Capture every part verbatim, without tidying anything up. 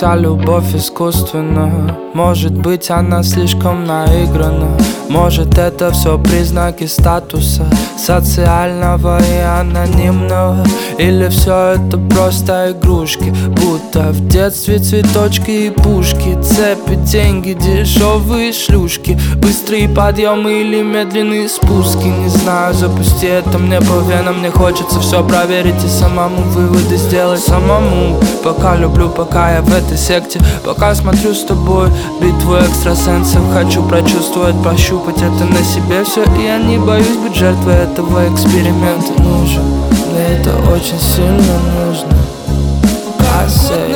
вся любовь искусственна. Может быть, она слишком наиграна. Может, это все признаки статуса социального и анонимного. Или все это просто игрушки, будто в детстве цветочки и пушки, цепи, деньги, дешевые шлюшки, быстрые подъемы или медленные спуски. Не знаю, запусти это мне по венам. Мне хочется все проверить и самому выводы сделать самому. Пока люблю, пока я в этой секте, пока смотрю с тобой битву экстрасенсов. Хочу прочувствовать, пощупать это на себе все. И я не боюсь быть жертвой этого эксперимента. Нужен, мне это очень сильно нужно. I say.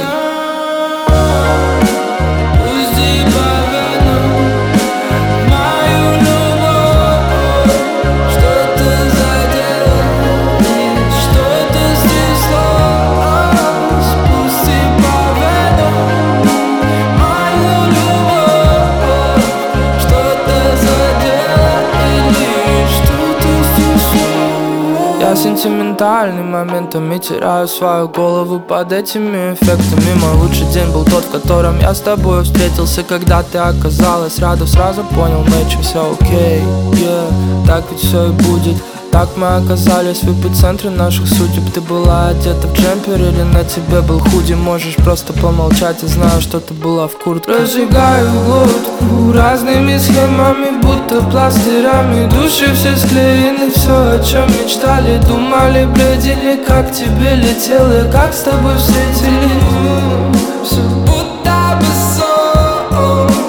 Я сентиментальный, моментами теряю свою голову под этими эффектами. Мой лучший день был тот, в котором я с тобой встретился. Когда ты оказалась рядом, сразу понял, мэйчи, все окей, yeah. Так ведь все и будет. Так мы оказались в эпицентре наших судеб. Ты была одета в джемпер или на тебе был худи. Можешь просто помолчать, я знаю, что ты была в куртке. Разжигаю глотку разными схемами, будто пластырями. Души все склеены, все, о чем мечтали, думали, бредили. Как тебе летело, как с тобой встретили. Все будто бы сон.